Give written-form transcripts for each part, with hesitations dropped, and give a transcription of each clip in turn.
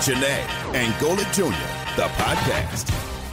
Janae and Golic Jr., the podcast.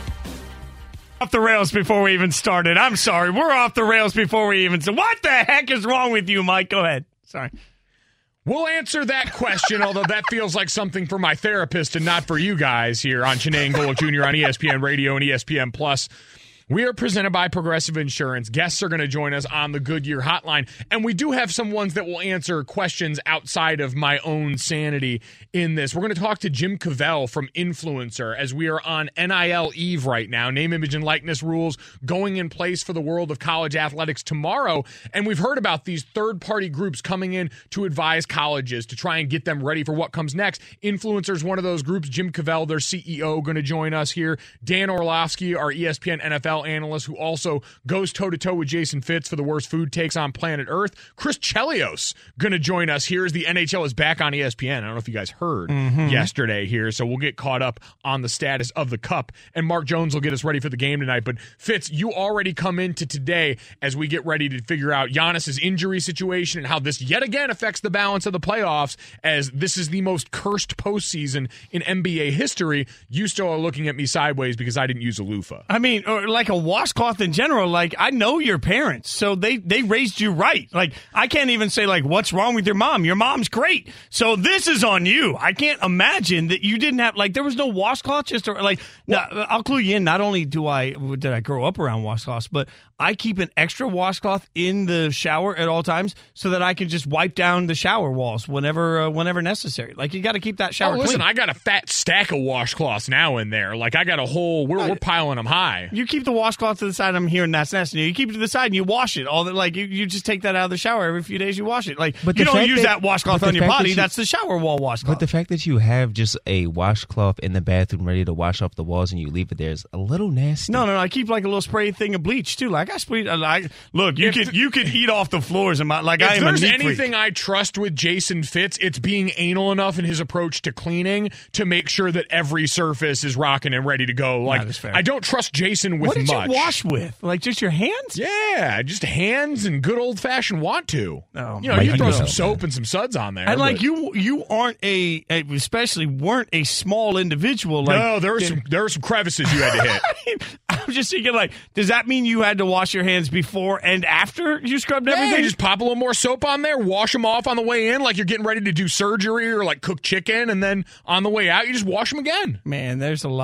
Off the rails before we even started. I'm sorry. We're off the rails before we even started. What the heck is wrong with you, Mike? Go ahead. Sorry. We'll answer that question, although that feels like something for my therapist and not for you guys here on Janae and Golic Jr. on ESPN Radio and ESPN Plus. We are presented by Progressive Insurance. Guests are going to join us on the Goodyear Hotline, and we do have some ones that will answer questions outside of my own sanity in this. We're going to talk to Jim Cavell from Influencer as we are on NIL Eve right now. Name, image, and likeness rules going in place for the world of college athletics tomorrow, and we've heard about these third-party groups coming in to advise colleges to try and get them ready for what comes next. Influencer is one of those groups. Jim Cavell, their CEO, going to join us here. Dan Orlovsky, our ESPN NFL analyst who also goes toe-to-toe with Jason Fitz for the worst food takes on planet Earth. Chris Chelios going to join us here as the NHL is back on ESPN. I don't know if you guys heard yesterday here, so we'll get caught up on the status of the Cup, and Mark Jones will get us ready for the game tonight. But Fitz, you already come into today as we get ready to figure out Giannis's injury situation and how this yet again affects the balance of the playoffs, as this is the most cursed postseason in NBA history. You still are looking at me sideways because I didn't use a loofah. I mean, or like a washcloth in general. Like, I know your parents, so they raised you right. Like, I can't even say, like, what's wrong with your mom? Your mom's great. So this is on you. I can't imagine that you didn't have, like, there was no washcloth. Just like, well, now, I'll clue you in. Not only did I grow up around washcloths, but I keep an extra washcloth in the shower at all times so that I can just wipe down the shower walls whenever necessary. Like, you got to keep that shower listen, clean. I got a fat stack of washcloths now in there. Like, I got a whole, we're piling them high. You keep the washcloth to the side. I'm hearing that's nasty. You keep it to the side and you wash it. All that, like, you just take that out of the shower every few days. You wash it. Like, but you don't use that washcloth on your body. That's the shower wall washcloth. But the fact that you have just a washcloth in the bathroom ready to wash off the walls and you leave it there is a little nasty. No. I keep like a little spray thing of bleach too. Like, I spray. Look, you could eat off the floors. And like, I am a neat freak. If there's anything I trust with Jason Fitz, it's being anal enough in his approach to cleaning to make sure that every surface is rocking and ready to go. Like, I don't trust Jason with much. What did you wash with? Like, just your hands? Yeah, just hands and good old fashioned want to. Oh, you throw some soap and some suds on there. And like, you aren't especially weren't a small individual. Like, no, there were some crevices you had to hit. I mean, I'm just thinking, like, does that mean you had to wash your hands before and after you scrubbed everything? You just pop a little more soap on there, wash them off on the way in, like you're getting ready to do surgery or like cook chicken, and then on the way out, you just wash them again. Man, there's just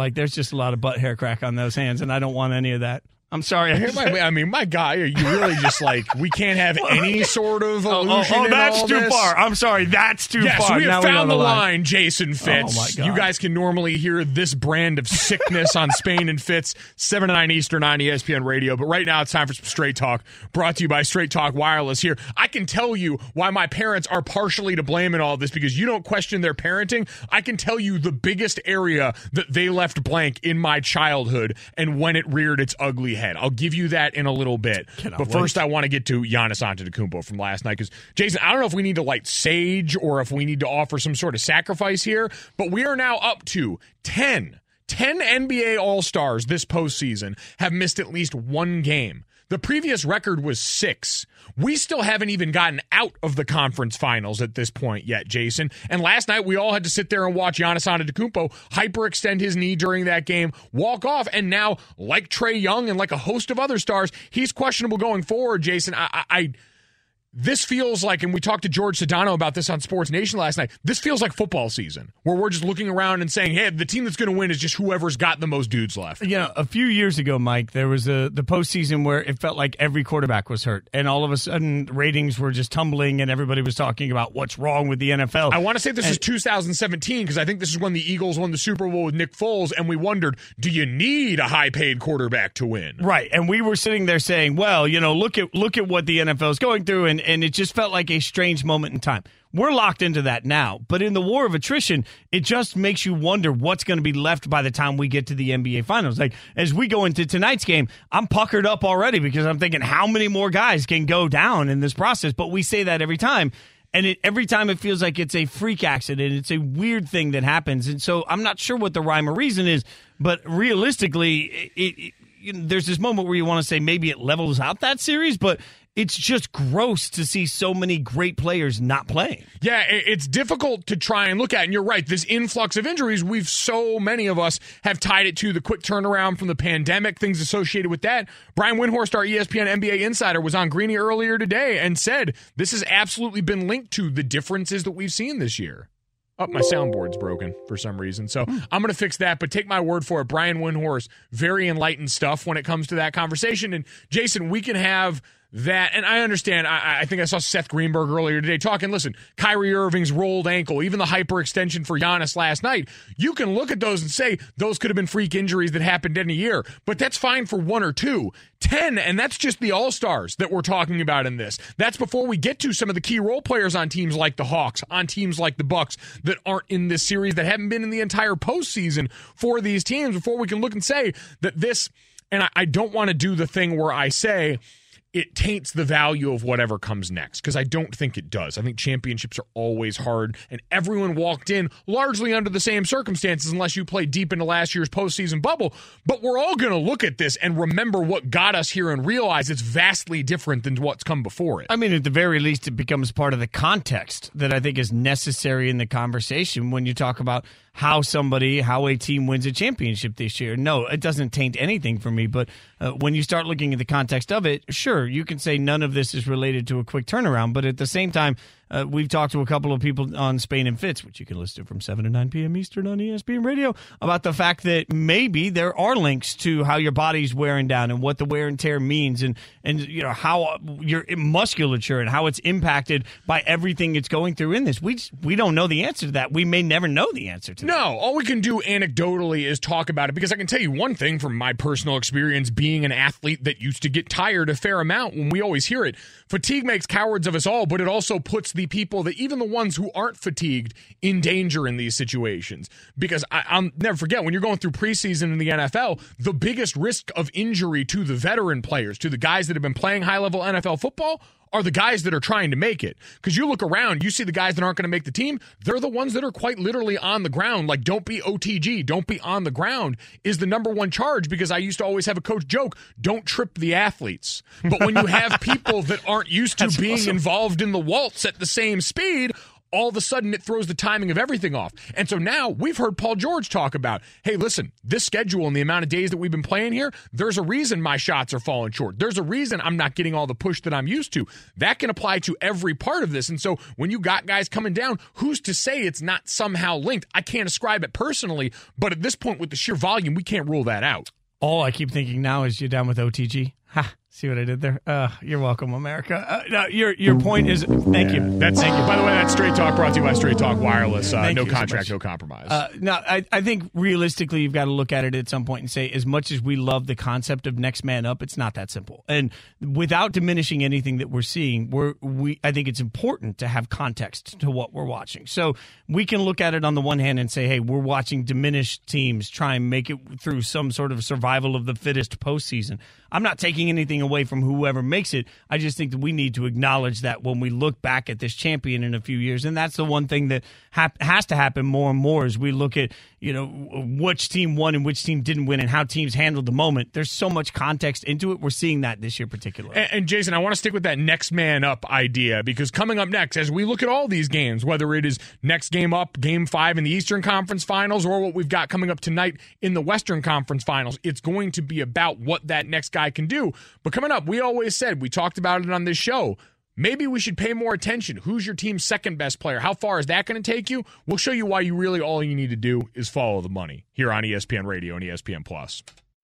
a lot of butt hair crack on those hands, and I don't want any of that. I'm sorry. I mean, my guy, are you really just like, we can't have any sort of illusion in that's all too this? far. I'm sorry. That's too far. So we have found the line, Jason Fitz. Oh, my God. You guys can normally hear this brand of sickness on Spain and Fitz, 7 to 9 Eastern on ESPN Radio. But right now, it's time for some Straight Talk, brought to you by Straight Talk Wireless here. I can tell you why my parents are partially to blame in all this, because you don't question their parenting. I can tell you the biggest area that they left blank in my childhood and when it reared its ugly head. I'll give you that in a little bit. But first, I want to get to Giannis Antetokounmpo from last night, because, Jason, I don't know if we need to light sage or if we need to offer some sort of sacrifice here, but we are now up to 10 NBA All-Stars this postseason have missed at least one game. The previous record was 6. We still haven't even gotten out of the conference finals at this point yet, Jason. And last night, we all had to sit there and watch Giannis Antetokounmpo hyperextend his knee during that game, walk off, and now, like Trae Young and like a host of other stars, he's questionable going forward, Jason. This feels like, and we talked to George Sedano about this on Sports Nation last night, this feels like football season, where we're just looking around and saying, hey, the team that's going to win is just whoever's got the most dudes left. A few years ago, Mike, there was the postseason where it felt like every quarterback was hurt, and all of a sudden ratings were just tumbling, and everybody was talking about what's wrong with the NFL. I want to say this is 2017, because I think this is when the Eagles won the Super Bowl with Nick Foles, and we wondered, do you need a high-paid quarterback to win? Right, and we were sitting there saying, well, look at what the NFL is going through, and it just felt like a strange moment in time. We're locked into that now, but in the war of attrition, it just makes you wonder what's going to be left by the time we get to the NBA Finals. Like, as we go into tonight's game, I'm puckered up already because I'm thinking how many more guys can go down in this process, but we say that every time. And every time it feels like it's a freak accident. It's a weird thing that happens. And so I'm not sure what the rhyme or reason is, but realistically, there's this moment where you want to say maybe it levels out that series, but it's just gross to see so many great players not playing. Yeah, it's difficult to try and look at, and you're right, this influx of injuries, so many of us have tied it to the quick turnaround from the pandemic, things associated with that. Brian Windhorst, our ESPN NBA insider, was on Greeny earlier today and said this has absolutely been linked to the differences that we've seen this year. Oh, my soundboard's broken for some reason, so I'm going to fix that, but take my word for it. Brian Windhorst, very enlightened stuff when it comes to that conversation. And, Jason, we can have that, and I understand, I think I saw Seth Greenberg earlier today talking, listen, Kyrie Irving's rolled ankle, even the hyperextension for Giannis last night, you can look at those and say those could have been freak injuries that happened in a year, but that's fine for 1 or 2. 10, and that's just the all-stars that we're talking about in this. That's before we get to some of the key role players on teams like the Hawks, on teams like the Bucks that aren't in this series, that haven't been in the entire postseason for these teams, before we can look and say that this, and I don't want to do the thing where I say it taints the value of whatever comes next, because I don't think it does. I think championships are always hard, and everyone walked in largely under the same circumstances unless you play deep into last year's postseason bubble. But we're all going to look at this and remember what got us here and realize it's vastly different than what's come before it. I mean, at the very least, it becomes part of the context that I think is necessary in the conversation when you talk about how a team wins a championship this year. No, it doesn't taint anything for me, but when you start looking at the context of it, sure, you can say none of this is related to a quick turnaround, but at the same time, we've talked to a couple of people on Spain and Fitz, which you can listen to from 7 to 9 p.m. Eastern on ESPN Radio, about the fact that maybe there are links to how your body's wearing down and what the wear and tear means, and you know how your musculature and how it's impacted by everything it's going through in this. We don't know the answer to that. We may never know the answer to that. No, all we can do anecdotally is talk about it, because I can tell you one thing from my personal experience being an athlete that used to get tired a fair amount when we always hear it. Fatigue makes cowards of us all, but it also puts the people that even the ones who aren't fatigued in danger in these situations. Because I'll never forget, when you're going through preseason in the NFL, the biggest risk of injury to the veteran players, to the guys that have been playing high-level NFL football, are the guys that are trying to make it. Because you look around, you see the guys that aren't going to make the team, they're the ones that are quite literally on the ground. Like, don't be OTG, don't be on the ground is the number one charge, because I used to always have a coach joke, don't trip the athletes. But when you have people that aren't used to being involved in the waltz at the same speed, all of a sudden it throws the timing of everything off. And so now we've heard Paul George talk about, hey, listen, this schedule and the amount of days that we've been playing here, there's a reason my shots are falling short. There's a reason I'm not getting all the push that I'm used to. That can apply to every part of this. And so when you got guys coming down, who's to say it's not somehow linked? I can't ascribe it personally, but at this point with the sheer volume, we can't rule that out. All I keep thinking now is you're down with OTG. Ha. See what I did there? You're welcome, America. No, your point is, thank you. Thank you. By the way, that's Straight Talk brought to you by Straight Talk Wireless. No contract, no compromise. No, I think realistically you've got to look at it at some point and say, as much as we love the concept of next man up, it's not that simple. And without diminishing anything that we're seeing, I think it's important to have context to what we're watching. So we can look at it on the one hand and say, hey, we're watching diminished teams try and make it through some sort of survival of the fittest postseason. I'm not taking anything away from whoever makes it. I just think that we need to acknowledge that when we look back at this champion in a few years, and that's the one thing that has to happen more and more as we look at, which team won and which team didn't win and how teams handled the moment. There's so much context into it. We're seeing that this year particularly. And Jason, I want to stick with that next man up idea, because coming up next, as we look at all these games, whether it is next game up, game 5 in the Eastern Conference Finals, or what we've got coming up tonight in the Western Conference Finals, it's going to be about what that next guy can do. But coming up, we always said, we talked about it on this show, maybe we should pay more attention. Who's your team's second best player? How far is that going to take you? We'll show you why you really all you need to do is follow the money here on ESPN Radio and ESPN Plus.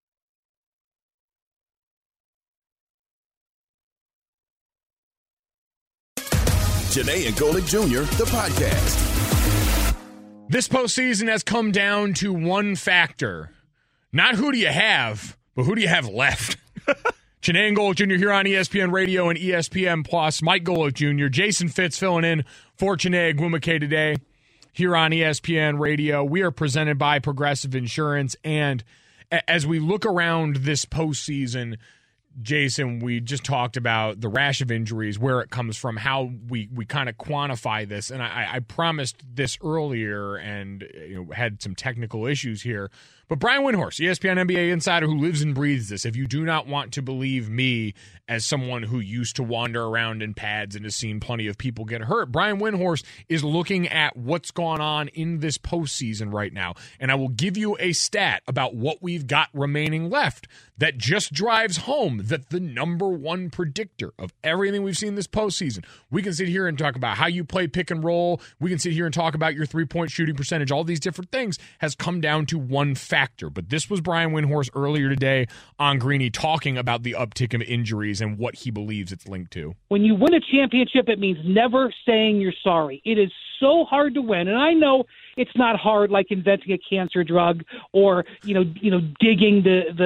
Janae and Golick Jr., the podcast. This postseason has come down to one factor. Not who do you have, but who do you have left? Janae and Golick Jr. here on ESPN Radio and ESPN Plus. Mike Golick Jr., Jason Fitz filling in for Janae Gwumake today here on ESPN Radio. We are presented by Progressive Insurance, and as we look around this postseason, Jason, we just talked about the rash of injuries, where it comes from, how we kind of quantify this. And I promised this earlier and had some technical issues here. But Brian Windhorst, ESPN NBA insider who lives and breathes this, if you do not want to believe me as someone who used to wander around in pads and has seen plenty of people get hurt, Brian Windhorst is looking at what's gone on in this postseason right now. And I will give you a stat about what we've got remaining left that just drives home that the number one predictor of everything we've seen this postseason. We can sit here and talk about how you play pick and roll. We can sit here and talk about your three-point shooting percentage. All these different things has come down to one factor. But this was Brian Windhorst earlier today on Greeny talking about the uptick of injuries and what he believes it's linked to. When you win a championship, it means never saying you're sorry. It is so hard to win, and I know it's not hard like inventing a cancer drug or digging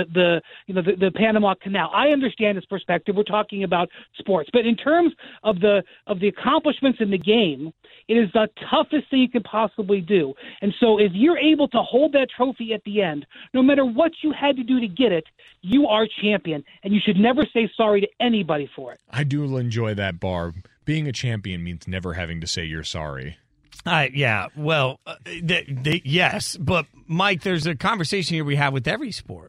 the Panama Canal. I understand his perspective. We're talking about sports, but in terms of the accomplishments in the game, it is the toughest thing you can possibly do. And so if you're able to hold that trophy at the end, no matter what you had to do to get it, you are champion, and you should never say sorry to anybody for it. I do enjoy that, Barb. Being a champion means never having to say you're sorry. Yeah, well, yes. But, Mike, there's a conversation here we have with every sport.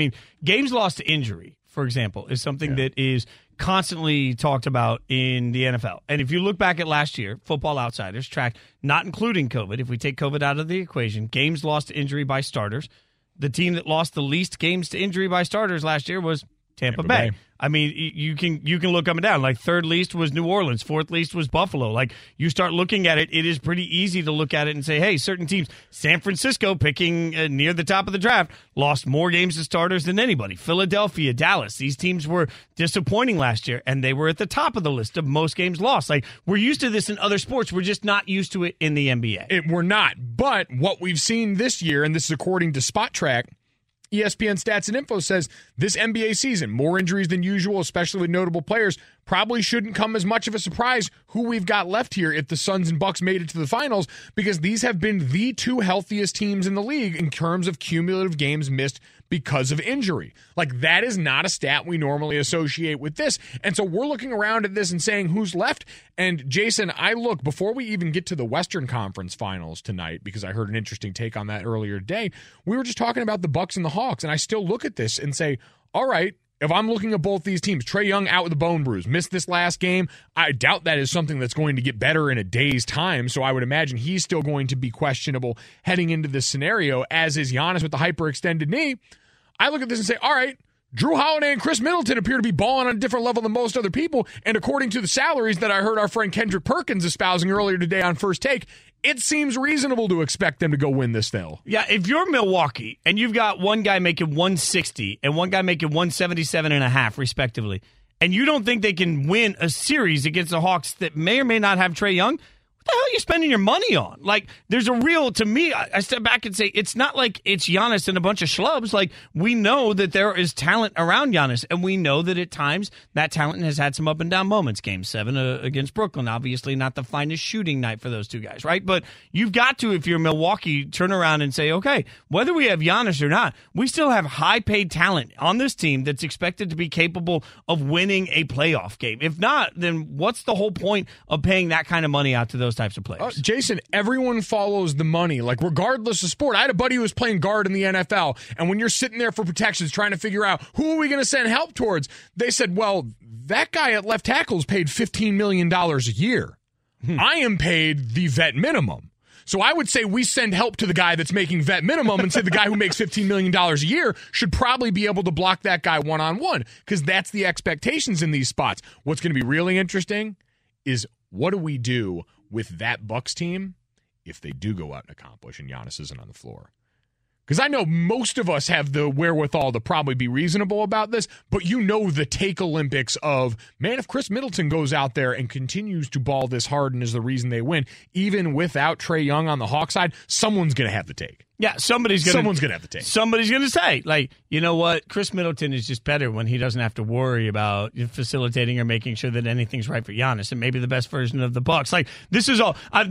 Games lost to injury, for example, is something that is constantly talked about in the NFL. And if you look back at last year, Football Outsiders tracked, not including COVID, if we take COVID out of the equation, games lost to injury by starters. The team that lost the least games to injury by starters last year was Tampa Bay. I mean, you can look up and down. Like, third least was New Orleans. Fourth least was Buffalo. Like, you start looking at it, it is pretty easy to look at it and say, hey, certain teams, San Francisco, picking near the top of the draft, lost more games to starters than anybody. Philadelphia, Dallas, these teams were disappointing last year, and they were at the top of the list of most games lost. Like, we're used to this in other sports. We're just not used to it in the NBA. We're not. But what we've seen this year, and this is according to Spot Track, ESPN Stats and Info says this NBA season, more injuries than usual, especially with notable players, probably shouldn't come as much of a surprise who we've got left here if the Suns and Bucks made it to the finals, because these have been the two healthiest teams in the league in terms of cumulative games missed because of injury. Like, that is not a stat we normally associate with this. And so we're looking around at this and saying who's left. And Jason, I look, before we even get to the Western Conference Finals tonight, because I heard an interesting take on that earlier today, we were just talking about the Bucks and the Hawks, and I still look at this and say, all right, if I'm looking at both these teams, Trae Young out with a bone bruise, missed this last game. I doubt that is something that's going to get better in a day's time, so I would imagine he's still going to be questionable heading into this scenario, as is Giannis with the hyperextended knee. I look at this and say, all right, Drew Holiday and Chris Middleton appear to be balling on a different level than most other people, and according to the salaries that I heard our friend Kendrick Perkins espousing earlier today on First Take, it seems reasonable to expect them to go win this still. Yeah, if you're Milwaukee and you've got one guy making 160 and one guy making 177.5 respectively, and you don't think they can win a series against the Hawks that may or may not have Trae Young, what the hell are you spending your money on? Like, there's a real, to me, I step back and say, it's not like it's Giannis and a bunch of schlubs. Like, we know that there is talent around Giannis, and we know that at times that talent has had some up and down moments. Game 7 against Brooklyn, obviously not the finest shooting night for those two guys, right? But you've got to, if you're Milwaukee, turn around and say, okay, whether we have Giannis or not, we still have high-paid talent on this team that's expected to be capable of winning a playoff game. If not, then what's the whole point of paying that kind of money out to those types of players? Jason, everyone follows the money, like, regardless of sport. I had a buddy who was playing guard in the NFL, and when you're sitting there for protections trying to figure out who are we going to send help towards, they said, well, that guy at left tackle is paid $15 million a year. I am paid the vet minimum. So I would say we send help to the guy that's making vet minimum and say the guy who makes $15 million a year should probably be able to block that guy one-on-one, because that's the expectations in these spots. What's going to be really interesting is, what do we do with that Bucks team if they do go out and accomplish and Giannis isn't on the floor? Because I know most of us have the wherewithal to probably be reasonable about this, but you know the take Olympics of, man, if Chris Middleton goes out there and continues to ball this hard and is the reason they win, even without Trae Young on the Hawks side, someone's going to have the take. Yeah, someone's going to have the take. Somebody's going to say, like, you know what, Chris Middleton is just better when he doesn't have to worry about facilitating or making sure that anything's right for Giannis, and maybe the best version of the Bucks. Like, this is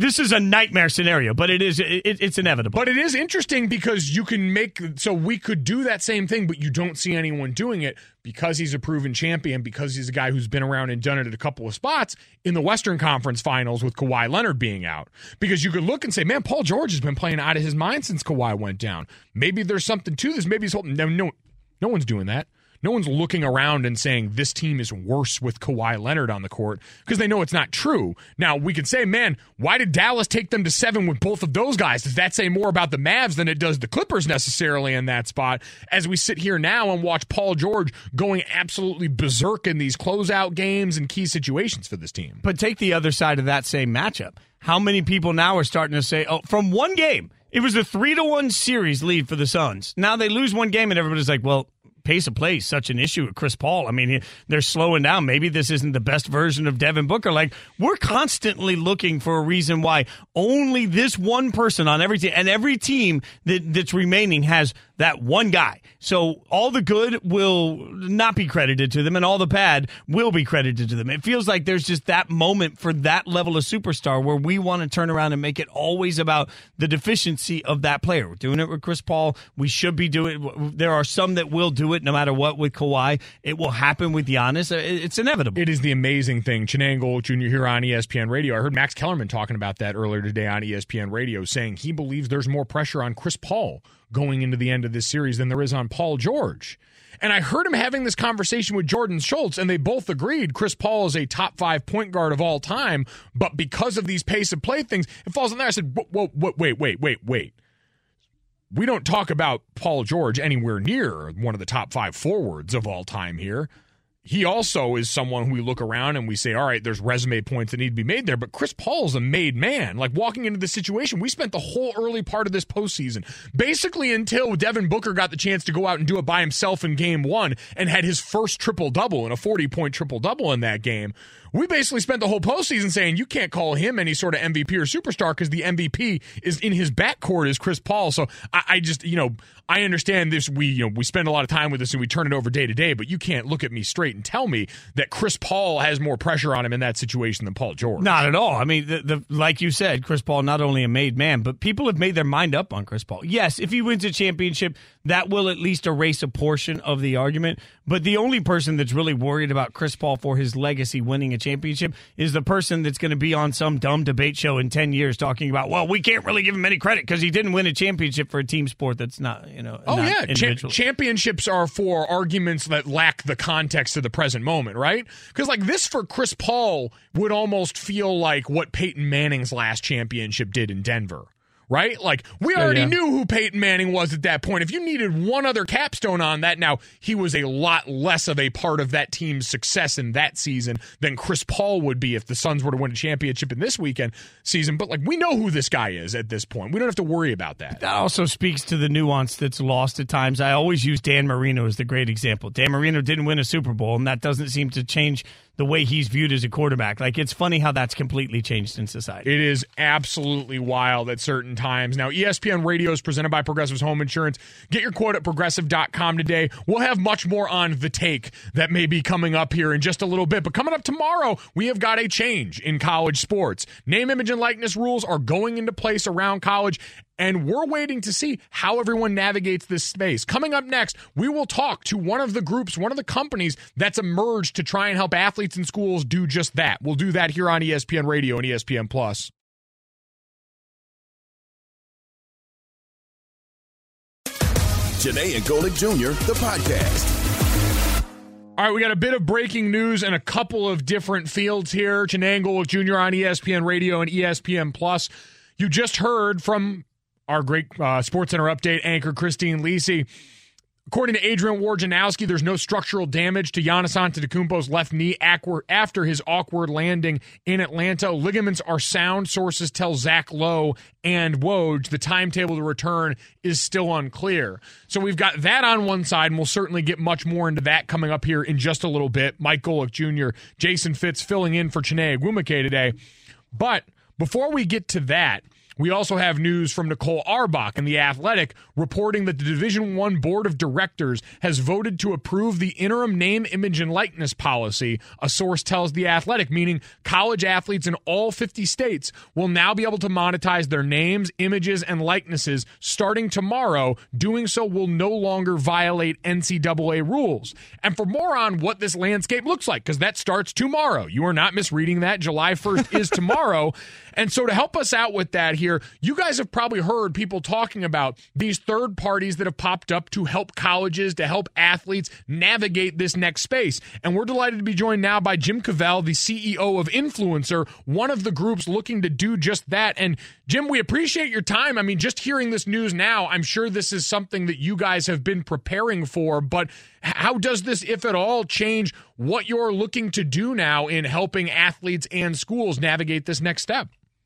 a nightmare scenario, but it's inevitable. But it is interesting because you can make, so we could do that same thing, but you don't see anyone doing it because he's a proven champion, because he's a guy who's been around and done it at a couple of spots in the Western Conference Finals with Kawhi Leonard being out. Because you could look and say, man, Paul George has been playing out of his mind since Kawhi went down. Maybe there's something to this. Maybe he's holding. No one's doing that. No one's looking around and saying this team is worse with Kawhi Leonard on the court because they know it's not true. Now, we could say, man, why did Dallas take them to 7 with both of those guys? Does that say more about the Mavs than it does the Clippers necessarily in that spot? As we sit here now and watch Paul George going absolutely berserk in these closeout games and key situations for this team. But take the other side of that same matchup. How many people now are starting to say, oh, from one game, it was a 3-1 series lead for the Suns. Now they lose one game and everybody's like, well, pace of play is such an issue with Chris Paul. I mean, they're slowing down. Maybe this isn't the best version of Devin Booker. Like, we're constantly looking for a reason why only this one person on every team, and every team that's remaining has that one guy. So all the good will not be credited to them, and all the bad will be credited to them. It feels like there's just that moment for that level of superstar where we want to turn around and make it always about the deficiency of that player. We're doing it with Chris Paul. We should be doing it. There are some that will do it no matter what with Kawhi. It will happen with Giannis. It's inevitable. It is the amazing thing. Cheney Gold Jr. here on ESPN Radio. I heard Max Kellerman talking about that earlier today on ESPN Radio, saying he believes there's more pressure on Chris Paul going into the end of this series than there is on Paul George. And I heard him having this conversation with Jordan Schultz, and they both agreed Chris Paul is a top 5 point guard of all time, but because of these pace of play things, it falls in there. I said, wait. We don't talk about Paul George anywhere near one of the top 5 forwards of all time here. He also is someone who we look around and we say, all right, there's resume points that need to be made there, but Chris Paul's a made man. Like, walking into this situation, we spent the whole early part of this postseason, basically until Devin Booker got the chance to go out and do it by himself in game 1 and had his first triple-double and a 40-point triple-double in that game. We basically spent the whole postseason saying you can't call him any sort of MVP or superstar because the MVP is in his backcourt is Chris Paul. So I just, I understand this. We spend a lot of time with this and we turn it over day to day, but you can't look at me straight and tell me that Chris Paul has more pressure on him in that situation than Paul George. Not at all. I mean, like you said, Chris Paul, not only a made man, but people have made their mind up on Chris Paul. Yes, if he wins a championship, that will at least erase a portion of the argument. But the only person that's really worried about Chris Paul for his legacy winning a championship is the person that's going to be on some dumb debate show in 10 years talking about, well, we can't really give him any credit because he didn't win a championship for a team sport that's not, Championships are for arguments that lack the context of the present moment, right? Because like this for Chris Paul would almost feel like what Peyton Manning's last championship did in Denver. Right? Like, we already knew who Peyton Manning was at that point. If you needed one other capstone on that, now, he was a lot less of a part of that team's success in that season than Chris Paul would be if the Suns were to win a championship in this weekend season. But, like, we know who this guy is at this point. We don't have to worry about that. That also speaks to the nuance that's lost at times. I always use Dan Marino as the great example. Dan Marino didn't win a Super Bowl, and that doesn't seem to change the way he's viewed as a quarterback. Like, it's funny how that's completely changed in society. It is absolutely wild at certain times. Now, ESPN Radio is presented by Progressive's Home Insurance. Get your quote at Progressive.com today. We'll have much more on The Take that may be coming up here in just a little bit. But coming up tomorrow, we have got a change in college sports. Name, image, and likeness rules are going into place around college, and we're waiting to see how everyone navigates this space. Coming up next, we will talk to one of the groups, one of the companies that's emerged to try and help athletes and schools do just that. We'll do that here on ESPN Radio and ESPN Plus. Janae and Golick Jr., the podcast. All right, we got a bit of breaking news in a couple of different fields here. Janae and Golick Jr. on ESPN Radio and ESPN Plus. You just heard from our great SportsCenter update anchor, Christine Lisi. According to Adrian Wojnarowski, there's no structural damage to Giannis Antetokounmpo's left knee after his awkward landing in Atlanta. Ligaments are sound, sources tell Zach Lowe and Woj. The timetable to return is still unclear. So we've got that on one side, and we'll certainly get much more into that coming up here in just a little bit. Mike Golick Jr., Jason Fitz filling in for Chiney Ogwumike today. But before we get to that, We also have news from Nicole Auerbach in The Athletic reporting that the Division I Board of Directors has voted to approve the interim name, image, and likeness policy, a source tells The Athletic, meaning college athletes in all 50 states will now be able to monetize their names, images, and likenesses starting tomorrow. Doing so will no longer violate NCAA rules. And for more on what this landscape looks like, because that starts tomorrow. You are not misreading that. July 1st is tomorrow. And so to help us out with that here, you guys have probably heard people talking about these third parties that have popped up to help colleges, to help athletes navigate this next space. And we're delighted to be joined now by Jim Cavell, the CEO of Influencer, one of the groups looking to do just that. And Jim, we appreciate your time. I mean, just hearing this news now, I'm sure this is something that you guys have been preparing for, but how does this, if at all, change what you're looking to do now in helping athletes and schools navigate this next step?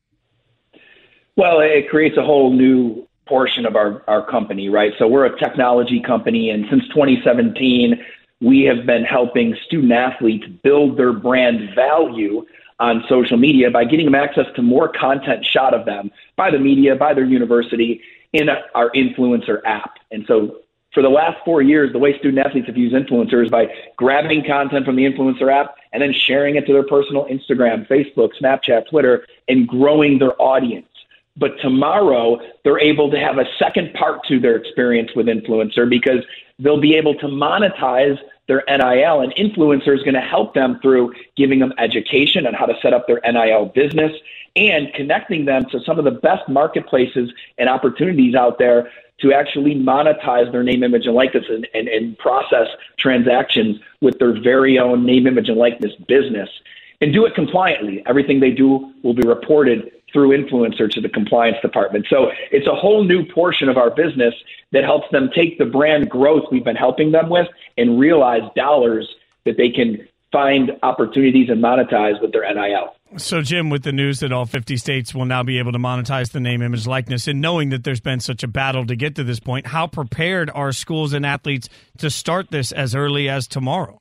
Well, it creates a whole new portion of our company, right? So we're a technology company, and since 2017, we have been helping student athletes build their brand value on social media by getting them access to more content shot of them by the media, by their university, in our Influencer app. And so for the last 4 years, the way student athletes have used Influencer is by grabbing content from the Influencer app and then sharing it to their personal Instagram, Facebook, Snapchat, Twitter, and growing their audience. But tomorrow, they're able to have a second part to their experience with Influencer because they'll be able to monetize their NIL, and Influencer is going to help them through giving them education on how to set up their NIL business and connecting them to some of the best marketplaces and opportunities out there to actually monetize their name, image, and likeness and process transactions with their very own name, image, and likeness business and do it compliantly. Everything they do will be reported through Influencer to the compliance department. So it's a whole new portion of our business that helps them take the brand growth we've been helping them with and realize dollars that they can find opportunities and monetize with their NIL. So, Jim, with the news that all 50 states will now be able to monetize the name, image, likeness, and knowing that there's been such a battle to get to this point, how prepared are schools and athletes to start this as early as tomorrow?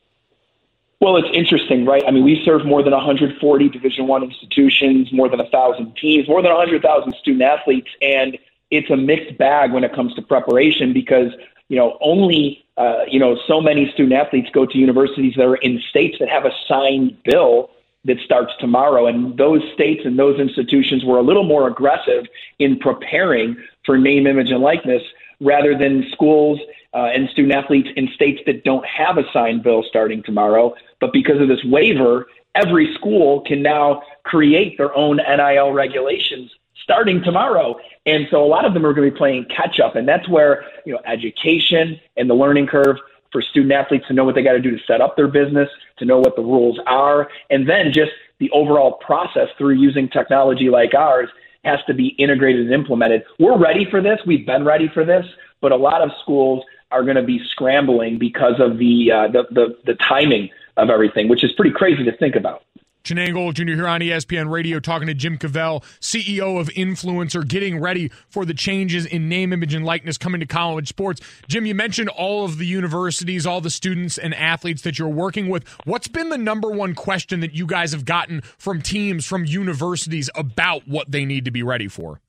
Well, it's interesting, right? I mean, we serve more than 140 Division I institutions, more than 1,000 teams, more than 100,000 student athletes, and it's a mixed bag when it comes to preparation because, only, so many student athletes go to universities that are in states that have a signed bill that starts tomorrow. And those states and those institutions were a little more aggressive in preparing for name, image, and likeness rather than schools and student athletes in states that don't have a signed bill starting tomorrow. But because of this waiver, every school can now create their own NIL regulations starting tomorrow. And so a lot of them are going to be playing catch up. And that's where, education and the learning curve for student athletes to know what they got to do to set up their business, to know what the rules are, and then just the overall process through using technology like ours has to be integrated and implemented. We're ready for this. We've been ready for this, but a lot of schools are going to be scrambling because of the timing of everything, which is pretty crazy to think about. Chinang Gold Jr. here on ESPN Radio talking to Jim Cavell, CEO of Influencer, getting ready for the changes in name, image, and likeness coming to college sports. Jim, you mentioned all of the universities, all the students and athletes that you're working with. What's been the number one question that you guys have gotten from teams, from universities about what they need to be ready for?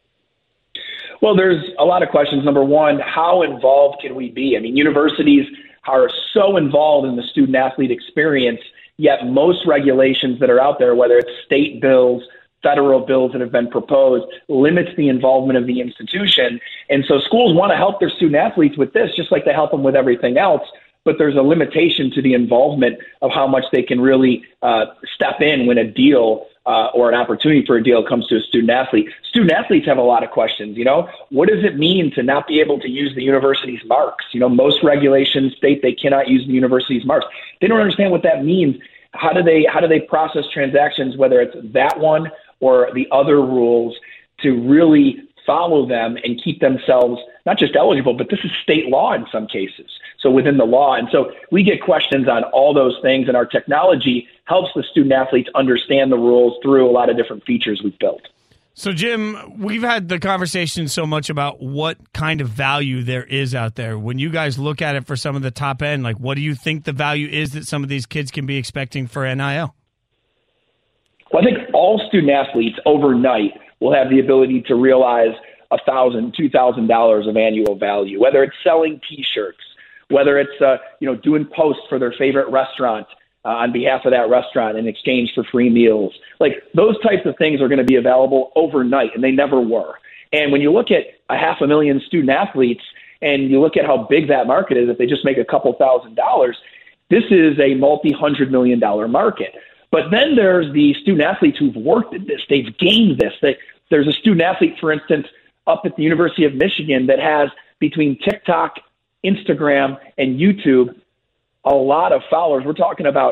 Well, there's a lot of questions. Number one, how involved can we be? I mean, universities are so involved in the student-athlete experience, yet most regulations that are out there, whether it's state bills, federal bills that have been proposed, limits the involvement of the institution. And so schools want to help their student-athletes with this, just like they help them with everything else. But there's a limitation to the involvement of how much they can really step in when a deal or an opportunity for a deal comes to a student athlete. Student athletes have a lot of questions. What does it mean to not be able to use the university's marks? Most regulations state they cannot use the university's marks. They don't understand what that means. How do they process transactions, whether it's that one or the other rules, to really follow them and keep themselves not just eligible, but this is state law in some cases. So within the law. And so we get questions on all those things, and our technology helps the student athletes understand the rules through a lot of different features we've built. So, Jim, we've had the conversation so much about what kind of value there is out there. When you guys look at it for some of the top end, like, what do you think the value is that some of these kids can be expecting for NIL? Well, I think all student athletes overnight will have the ability to realize $1,000, $2,000 of annual value, whether it's selling T-shirts, whether it's doing posts for their favorite restaurant on behalf of that restaurant in exchange for free meals. Like, those types of things are going to be available overnight, and they never were. And when you look at 500,000 student athletes and you look at how big that market is, if they just make a couple $1,000s, this is a multi-$100 million market. But then there's the student athletes who've worked at this. They've gained this. There's a student athlete, for instance, up at the University of Michigan that has, between TikTok, Instagram, and YouTube, a lot of followers. We're talking about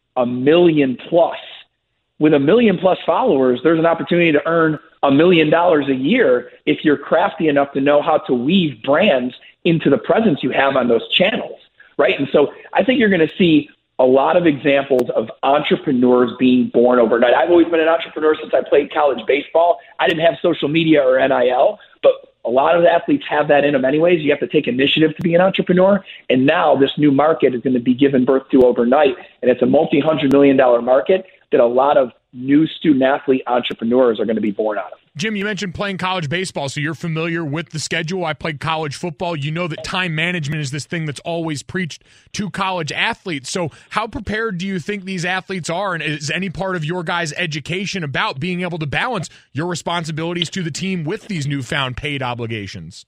1 million plus. With 1 million plus followers, there's an opportunity to earn $1 million a year if you're crafty enough to know how to weave brands into the presence you have on those channels, right? And so I think you're going to see a lot of examples of entrepreneurs being born overnight. I've always been an entrepreneur since I played college baseball. I didn't have social media or NIL, but a lot of the athletes have that in them anyways. You have to take initiative to be an entrepreneur. And now this new market is going to be given birth to overnight. And it's a multi-$100 million market that a lot of new student athlete entrepreneurs are going to be born out of. Jim, you mentioned playing college baseball, so you're familiar with the schedule. I played college football. You know that time management is this thing that's always preached to college athletes. So how prepared do you think these athletes are? And is any part of your guys' education about being able to balance your responsibilities to the team with these newfound paid obligations?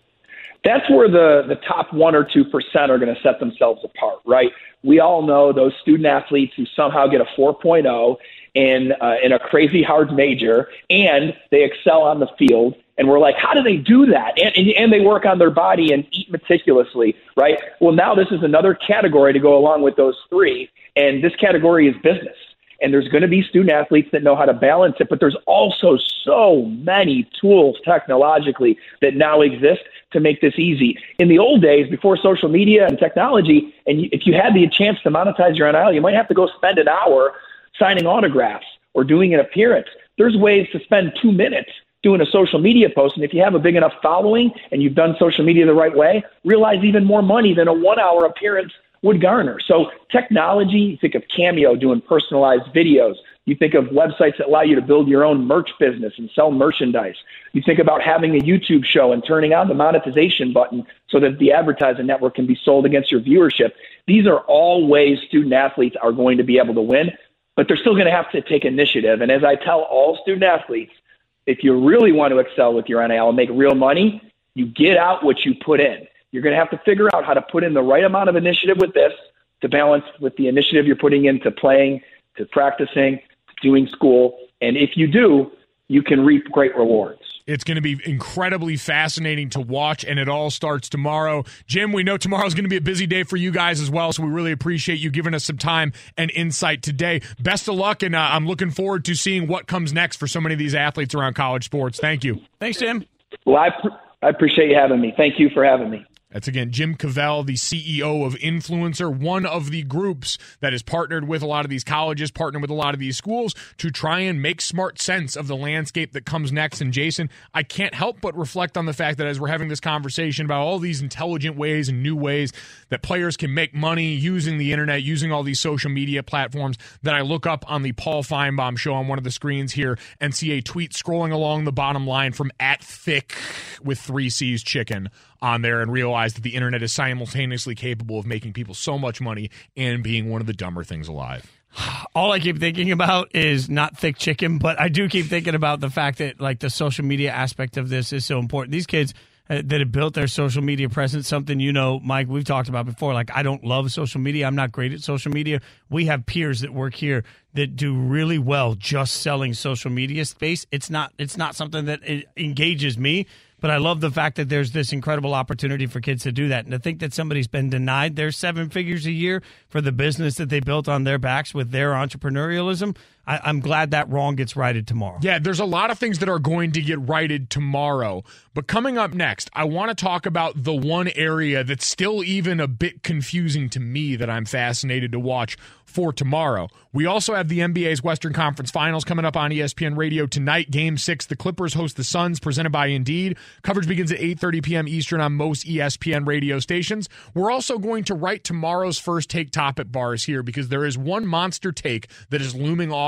That's where the top 1 or 2% are going to set themselves apart, right? We all know those student athletes who somehow get a 4.0 in a crazy hard major, and they excel on the field. And we're like, how do they do that? And they work on their body and eat meticulously, right? Well, now this is another category to go along with those three, and this category is business. And there's going to be student athletes that know how to balance it, but there's also so many tools technologically that now exist to make this easy. In the old days, before social media and technology, and if you had the chance to monetize your NIL, you might have to go spend an hour signing autographs or doing an appearance. There's ways to spend 2 minutes doing a social media post, and if you have a big enough following and you've done social media the right way, realize even more money than a 1-hour appearance would garner. So technology, you think of Cameo doing personalized videos. You think of websites that allow you to build your own merch business and sell merchandise. You think about having a YouTube show and turning on the monetization button so that the advertising network can be sold against your viewership. These are all ways student athletes are going to be able to win, but they're still going to have to take initiative. And as I tell all student athletes, if you really want to excel with your NIL and make real money, you get out what you put in. You're going to have to figure out how to put in the right amount of initiative with this to balance with the initiative you're putting into playing, to practicing, to doing school. And if you do, you can reap great rewards. It's going to be incredibly fascinating to watch, and it all starts tomorrow. Jim, we know tomorrow's going to be a busy day for you guys as well, so we really appreciate you giving us some time and insight today. Best of luck, and I'm looking forward to seeing what comes next for so many of these athletes around college sports. Thank you. Thanks, Jim. Well, I appreciate you having me. Thank you for having me. That's, again, Jim Cavell, the CEO of Influencer, one of the groups that is partnered with a lot of these colleges, partnered with a lot of these schools to try and make smart sense of the landscape that comes next. And, Jason, I can't help but reflect on the fact that as we're having this conversation about all these intelligent ways and new ways that players can make money using the internet, using all these social media platforms, that I look up on the Paul Feinbaum show on one of the screens here and see a tweet scrolling along the bottom line from @thick with 3 C's chicken on there, and realize that the internet is simultaneously capable of making people so much money and being one of the dumber things alive. All I keep thinking about is not thick chicken, but I do keep thinking about the fact that, like, the social media aspect of this is so important. These kids that have built their social media presence, something, you know, Mike, we've talked about before. Like, I don't love social media. I'm not great at social media. We have peers that work here that do really well just selling social media space. It's not something that engages me. But I love the fact that there's this incredible opportunity for kids to do that. And to think that somebody's been denied their 7 figures a year for the business that they built on their backs with their entrepreneurialism, I'm glad that wrong gets righted tomorrow. Yeah, there's a lot of things that are going to get righted tomorrow. But coming up next, I want to talk about the one area that's still even a bit confusing to me that I'm fascinated to watch for tomorrow. We also have the NBA's Western Conference Finals coming up on ESPN Radio tonight. Game 6, the Clippers host the Suns, presented by Indeed. Coverage begins at 8:30 p.m. Eastern on most ESPN radio stations. We're also going to write tomorrow's first take top at bars here, because there is one monster take that is looming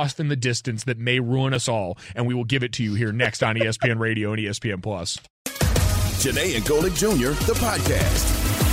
lost in the distance that may ruin us all, and we will give it to you here next on ESPN Radio and ESPN Plus. Janae and Golick Jr., the podcast.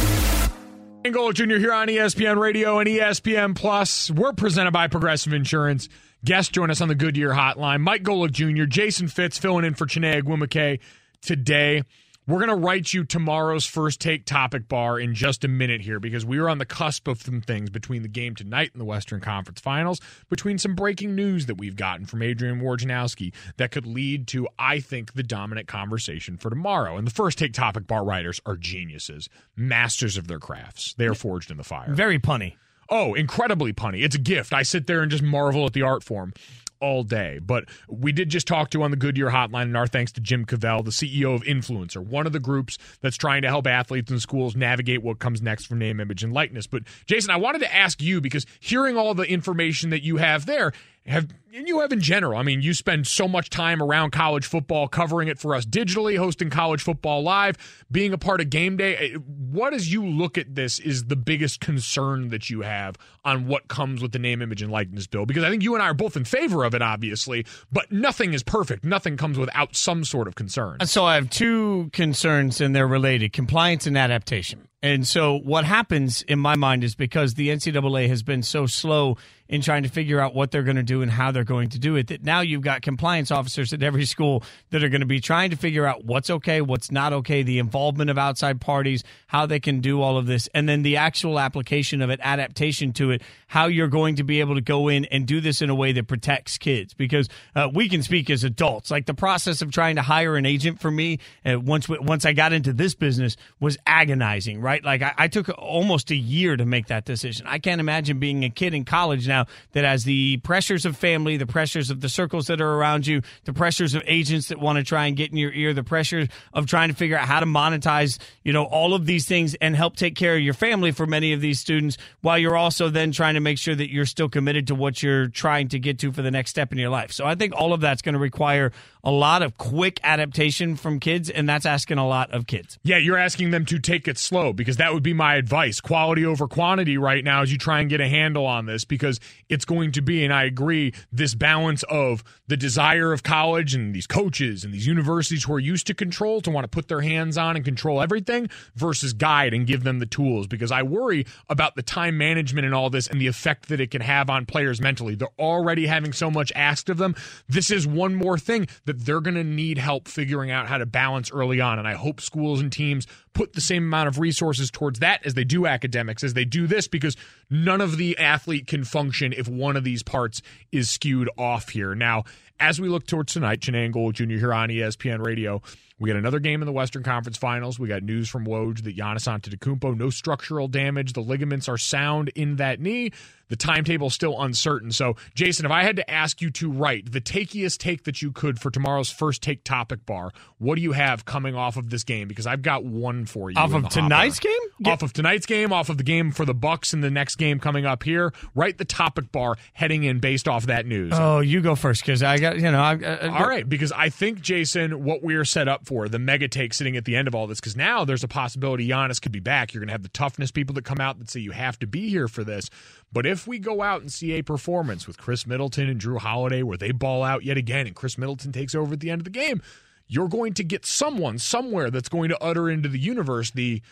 And Golick Jr. here on ESPN Radio and ESPN Plus. We're presented by Progressive Insurance. Guests join us on the Goodyear Hotline. Mike Golick Jr., Jason Fitz filling in for Chiney Agwuemeke today. We're going to write you tomorrow's First Take topic bar in just a minute here because we are on the cusp of some things between the game tonight and the Western Conference Finals, between some breaking news that we've gotten from Adrian Wojnarowski that could lead to, I think, the dominant conversation for tomorrow. And the First Take topic bar writers are geniuses, masters of their crafts. They are forged in the fire. Very punny. Oh, incredibly punny. It's a gift. I sit there and just marvel at the art form all day. But we did just talk to on the Goodyear Hotline, and our thanks to Jim Cavell, the CEO of Influencer, one of the groups that's trying to help athletes and schools navigate what comes next for name, image, and likeness. But Jason, I wanted to ask you, because hearing all the information that you have there, and you have in general, I mean, you spend so much time around college football, covering it for us digitally, hosting College Football Live, being a part of Game Day. What, as you look at this, is the biggest concern that you have on what comes with the name, image, and likeness bill? Because I think you and I are both in favor of it, obviously, but nothing is perfect. Nothing comes without some sort of concern. So I have two concerns, and they're related: compliance and adaptation. And so what happens in my mind is, because the NCAA has been so slow in trying to figure out what they're going to do and how they're going to do it, that now you've got compliance officers at every school that are going to be trying to figure out what's okay, what's not okay, the involvement of outside parties, how they can do all of this, and then the actual application of it, adaptation to it, how you're going to be able to go in and do this in a way that protects kids. Because we can speak as adults. Like, the process of trying to hire an agent for me, once I got into this business, was agonizing, right? Like, I took almost a year to make that decision. I can't imagine being a kid in college now that has the pressures of family, the pressures of the circles that are around you, the pressures of agents that want to try and get in your ear, the pressures of trying to figure out how to monetize, all of these things and help take care of your family for many of these students, while you're also then trying to make sure that you're still committed to what you're trying to get to for the next step in your life. So I think all of that's going to require a lot of quick adaptation from kids, and that's asking a lot of kids. Yeah, you're asking them to take it slow, because that would be my advice. Quality over quantity right now as you try and get a handle on this, because it's going to be, and I agree, this balance of the desire of college and these coaches and these universities who are used to control, to want to put their hands on and control everything, versus guide and give them the tools. Because I worry about the time management and all this and the effect that it can have on players mentally. They're already having so much asked of them. This is one more thing that they're going to need help figuring out how to balance early on. And I hope schools and teams put the same amount of resources towards that as they do academics, as they do this, because none of the athlete can function if one of these parts is skewed off here. Now, as we look towards tonight, Chiney and Golick Jr. here on ESPN Radio, we got another game in the Western Conference Finals. We got news from Woj that Giannis Antetokounmpo, no structural damage. The ligaments are sound in that knee. The timetable is still uncertain. So, Jason, if I had to ask you to write the takiest take that you could for tomorrow's First Take topic bar, what do you have coming off of this game? Because I've got one for you. Off of tonight's game? Off of tonight's game, off of the game for the Bucks and the next game coming up here. Write the topic bar heading in based off that news. Oh, you go first, because I got, all right, because I think, Jason, what we're set up for, the mega take sitting at the end of all this, because now there's a possibility Giannis could be back. You're going to have the toughness people that come out that say you have to be here for this. But if we go out and see a performance with Chris Middleton and Drew Holiday where they ball out yet again and Chris Middleton takes over at the end of the game, you're going to get someone somewhere that's going to utter into the universe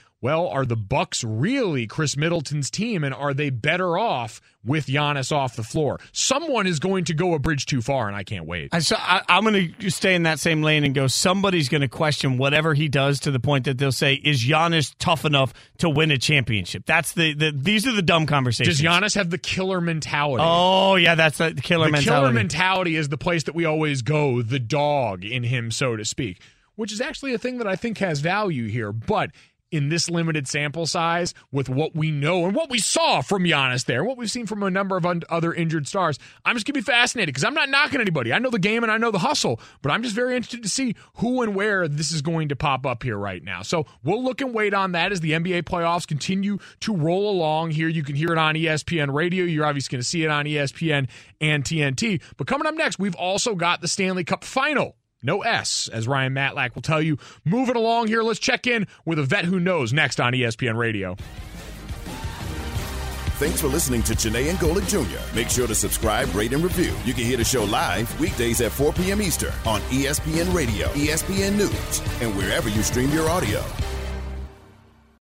are the Bucks really Chris Middleton's team, and are they better off with Giannis off the floor? Someone is going to go a bridge too far, and I can't wait. So I'm going to stay in that same lane and go, somebody's going to question whatever he does, to the point that they'll say, is Giannis tough enough to win a championship? That's these are the dumb conversations. Does Giannis have the killer mentality? Oh, yeah, that's the killer mentality. The killer mentality is the place that we always go, the dog in him, so to speak, which is actually a thing that I think has value here. But in this limited sample size, with what we know and what we saw from Giannis there, what we've seen from a number of other injured stars, I'm just going to be fascinated, because I'm not knocking anybody. I know the game and I know the hustle, but I'm just very interested to see who and where this is going to pop up here right now. So we'll look and wait on that as the NBA playoffs continue to roll along here. You can hear it on ESPN Radio. You're obviously going to see it on ESPN and TNT. But coming up next, we've also got the Stanley Cup Final. No S, as Ryan Matlack will tell you. Moving along here, let's check in with a vet who knows next on ESPN Radio. Thanks for listening to Janae and Golick Jr. Make sure to subscribe, rate, and review. You can hear the show live weekdays at 4 p.m. Eastern on ESPN Radio, ESPN News, and wherever you stream your audio.